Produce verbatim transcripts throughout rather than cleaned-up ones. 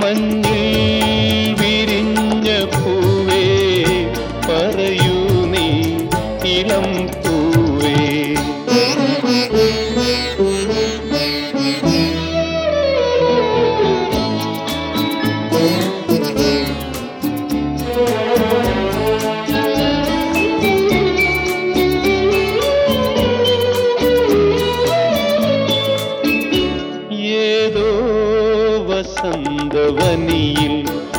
മഞ്ഞിൽ വിരിഞ്ഞ പൂവേ പറയൂ നീ ഇളം പൂവേ. ഏതോ വസന്തവനിയിൽ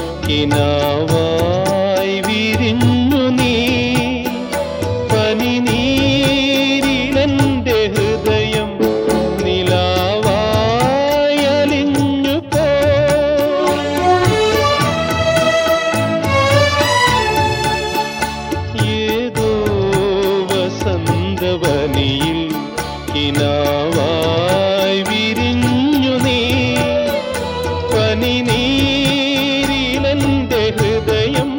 കിനാവായി വിരിഞ്ഞു നീ, പനിനീരിലെന്റെ ഹൃദയം നിലാവായി അലിഞ്ഞു പോ. ഏതോ വസന്തവനിയിൽ കിനാവായി വിരിഞ്ഞു നീ, പനിനീരിലെന്റെ ഹൃദയം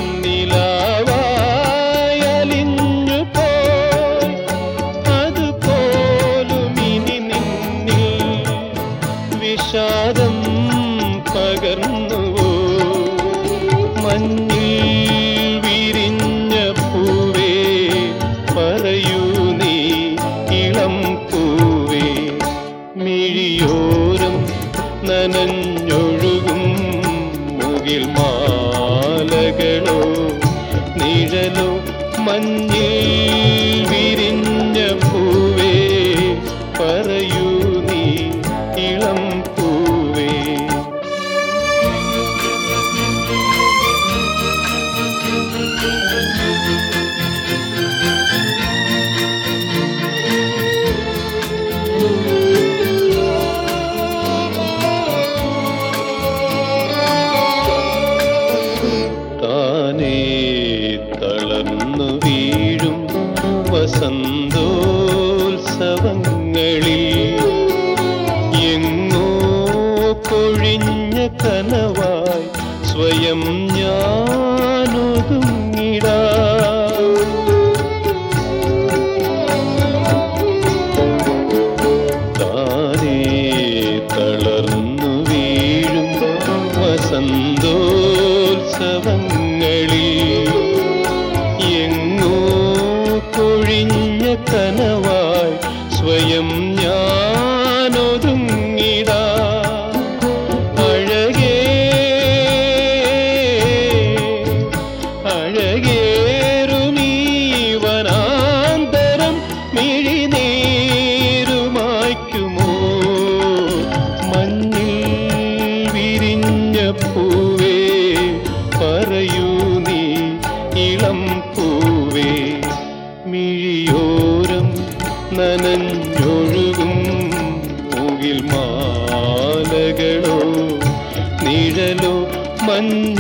നിലാവായി അലിഞ്ഞു പോയി. അതുപോലും ഇനി നിന്നിൽ വിഷാദം പകർന്നുവോ? മഞ്ഞിൽ വിരിഞ്ഞ പൂവേ പറയൂ നീ ഇളം പൂവേ. മിഴിയോരം നനഞ്ഞൊഴുകും മുകിൽ മാലകളോ നിഴലോ, മഞ്ഞിൽ വിരിഞ്ഞ പൂവേ പറയൂ നീ ഇളം പൂവേ. താനേ തളർന്നു വീഴും വസന്തോത്സവങ്ങളിൽ എങ്ങോ കൊഴിഞ്ഞ കനവായി സ്വയം ഞാനൊതുങ്ങിടാം. താനേ തളർന്നു വീഴും വസന്തോത്സവങ്ങളിൽ എങ്ങോ കൊഴിഞ്ഞ കനവായി സ്വയം ഞാനൊതുങ്ങിടാം. അഴകേ അഴകേറുമീ വനാന്തരം മിഴിനീരുമായ്ക്കുമോ? മഞ്ഞിൽ വിരിഞ്ഞ പൂവേ പറയൂ നീ ഇളം പൂവേ. മിഴിയോരം നനഞ്ഞൊഴുകും മുകിൽ മാലകളോ നിഴലോ, മഞ്ഞ